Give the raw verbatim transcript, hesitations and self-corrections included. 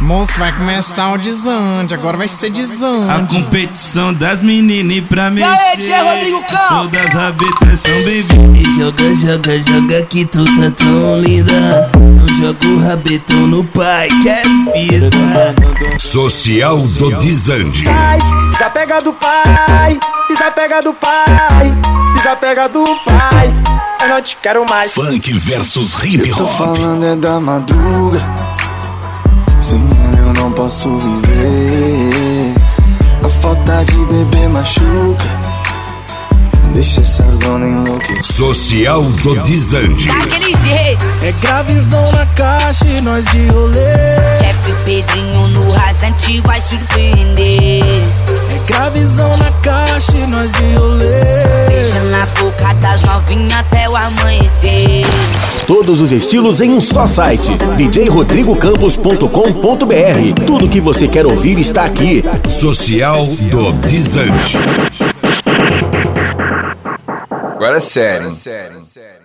Moço, vai começar o desande, agora vai ser desande. A competição das meninas pra mexer. E aí, Rodrigo Campos? Todas as habitas são baby. Joga, joga, joga que tu tá tão linda. Não joga o rabetão no pai, que é vida. Social do Desande. Sai, desapega do pai, desapega do pai, desapega do pai. Eu não te quero mais. Funk versus hip Eu tô hop. falando é da madruga. Sem ela eu não posso viver. A falta de bebê machuca. Deixa essas donas enlouquecer. Social do Desande. Daquele jeito, É gravizão na caixa e nós de rolê. chefe Pedrinho no rasante vai surpreender. É gravizão na caixa e nós de rolê. Beija na boca das novinhas até o amanhecer. Todos os estilos em um só site, d j rodrigo campos ponto com ponto b r. Tudo que você quer ouvir está aqui. Social do Desande. Agora é sério.